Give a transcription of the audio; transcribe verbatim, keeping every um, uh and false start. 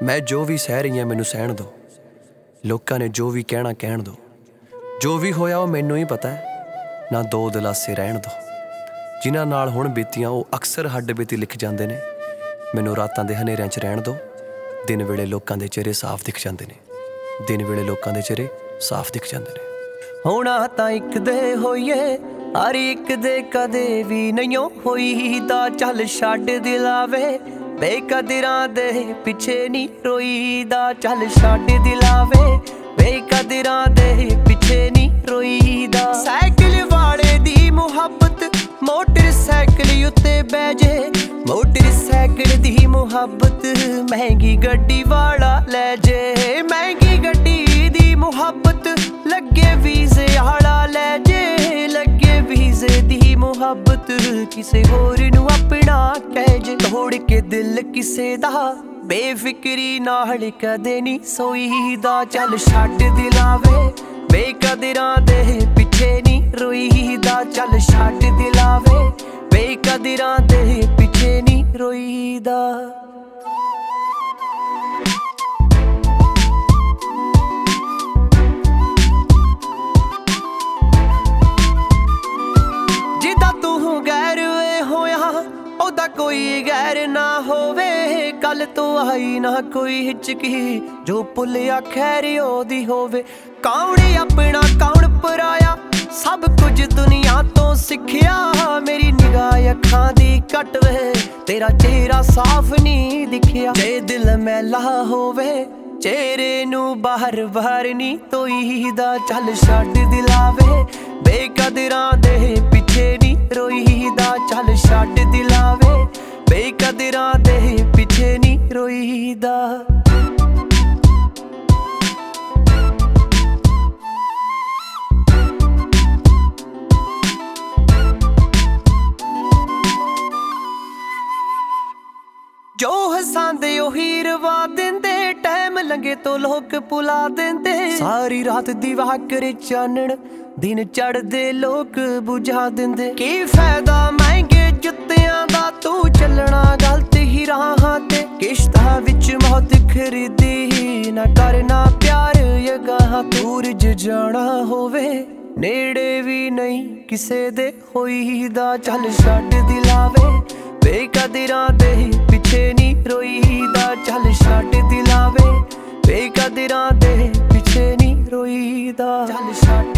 मैं जो भी सह रही हाँ मैनू सहण दो, लोगों ने जो भी कहना कहण दो, जो भी होया वो मैनू ही पता है, ना दो दिलासे रहण दो। जिन्हां नाल हुण बीतियां वो अक्सर हड्ड बीती लिख जांदे ने। मैनू रातां दे हनेरियां च रहण दो, दिन वेले लोकां दे चेहरे साफ दिख जांदे ने, दिन वेले लोकां दे चेहरे साफ दिख जांदे ने। होना तां इक दे होईए, हर एक दे कदे भी नहीं होई दा। चल छड्ड दिलावे, बेकदरां दे पिछे नहीं रोईदा। चल छड्ड दिलावे, बेकदरां दे पिछे नहीं रोईदा। साइकिल वाले दी मुहब्बत मोटरसाइकिल उत्ते बह जे, मोटरसाइकिल दी मुहब्बत महंगी गड्डी वाला ले जे। महंगी गड्डी दी मुहब्बत लगे वीजे आला ले जे, लगे वीजे दी मुहब्बत किसे होर नू अपना कह जे। तोड़ के दिल किसे दा बेफिक्री नाल कदे नहीं सोईदा। चल छड्ड दिलावे, बेकदरां दे पिछे नहीं रोईदा। चल छड्ड दिलावे, बेकदरां दे पिछे नहीं रोईदा। जिदा तू गैर होया ओदा कोई गैर ना होवे। कल तो आई ना कोई हिचकी, जो भुलिया खैर ओदी होवे। कौन अपना कौन पराया, सब कुछ दुनिया तो सिखिया। मेरी निगाह अखां दी कट वे, तेरा चेहरा साफ नहीं दिखिया। जे दिल मैला होवे, चेहरे नू बाहर बाहर नहीं धोईदा। चल छड्ड दिलावे, बेकदरां दे पिछे नहीं रोईदा। चल छड्ड दिलावे, बेकदरां दे पिछे नहीं रोईदा। जो हसांदे ओही रवा देंदे, टाइम लंघे तो लोग भुला देंदे। सारी रात दीवा करे चानण, दिन चढ़दे लोग बुझा देंदे। की फायदा महंगे जुत्तियां दा, तू चलना गलत ही राहां ते। किश्तां विच मौत खरीदी ना करना प्यार यगां। दूर ज जाना होवे, नेड़े भी नहीं किसे दे होईदा। चल छड्ड दिलावे, बेकदरां दे पिछे नहीं रोईदा। चल छड्ड दिलावे, बेकदरां दे पिछे नहीं रोईदा। चल छड्ड